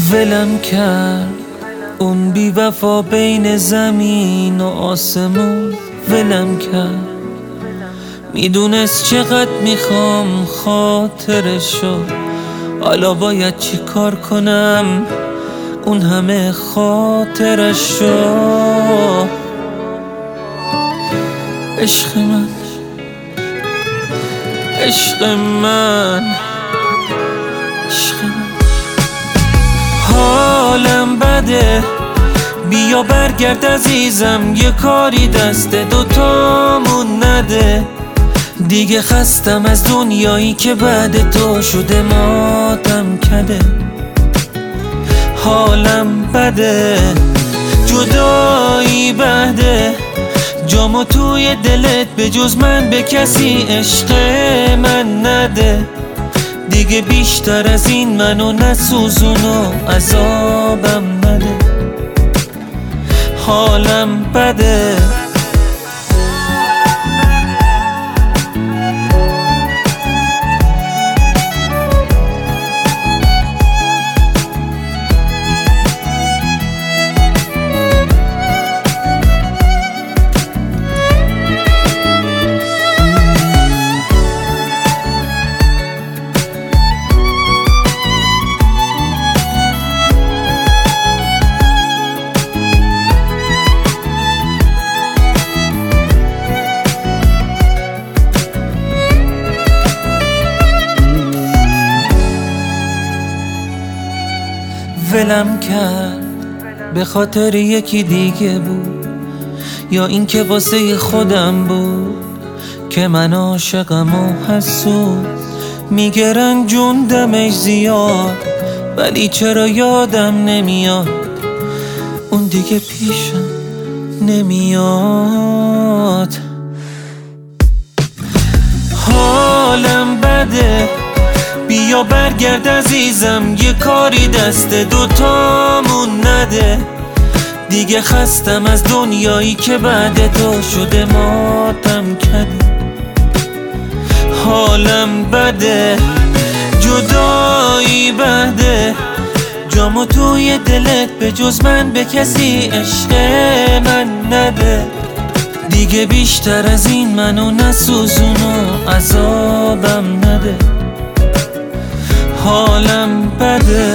ولم کرد اون بی وفا بین زمین و آسمون، ولم کرد. میدونست چقدر میخوام خاطرشو، حالا باید چی کار کنم اون همه خاطرشو. عشق من، عشق من، عشق من. حالم بده، بیا برگرد عزیزم، یه کاری دست دوتامون نده. دیگه خستم از دنیایی که بعد تو شده ماتم کده. حالم بده، جدایی بده، جامو توی دلت به جز من به کسی عشق من نده. دیگه بیشتر از این منو نسوزون و عذابم نده. حالم بده. ولم کرد به خاطر یکی دیگه بود، یا اینکه واسه خودم بود که من عاشقم و حسود. میگه رنجون دمش زیاد، ولی چرا یادم نمیاد اون دیگه پیشم نمیاد. حالم بده، بیا برگرد عزیزم، یه کاری دست دوتامون نده. دیگه خستم از دنیایی که بعد تو شده ماتم کده. حالم بده، جدایی بده، جامو توی دلت به جز من به کسی عشق من نده. دیگه بیشتر از این منو نسوزون و عذابم نده. حالم بده.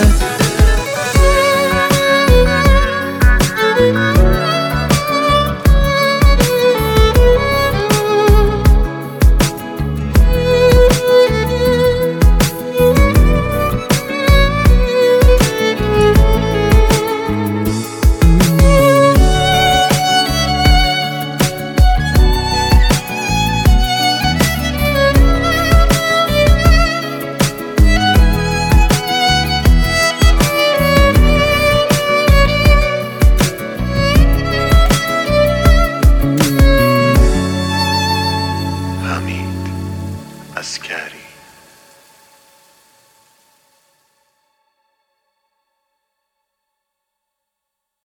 Askari.